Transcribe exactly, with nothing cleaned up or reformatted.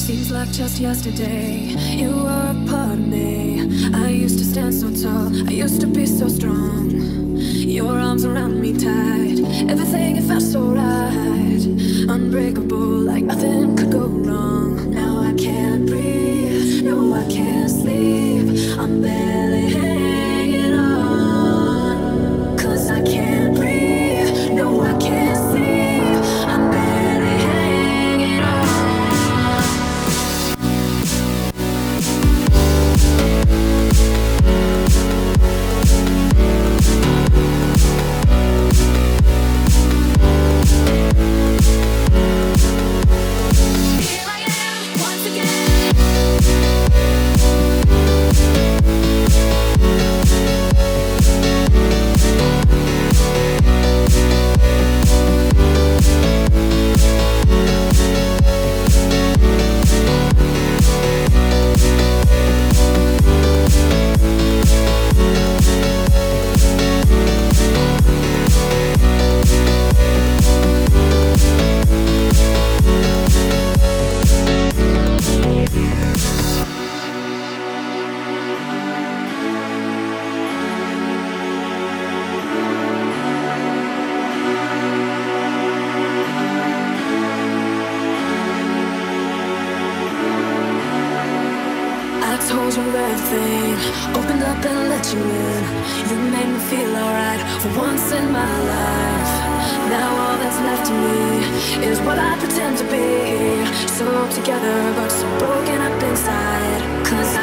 Seems like just yesterday you were a part of me. I used to stand so tall, I used to be so strong. Your arms around me tight, everything it felt so right. Unbreakable, like nothing could go wrong. Now I can't breathe, no I can't sleep. I'm barely hanging on. Cause I can't breathe, no I can't sleep. I'm barely hanging on. Here I am, once told you everything, opened up and let you in. You made me feel alright for once in my life. Now all that's left of me is what I pretend to be. So together but so broken up inside. Cause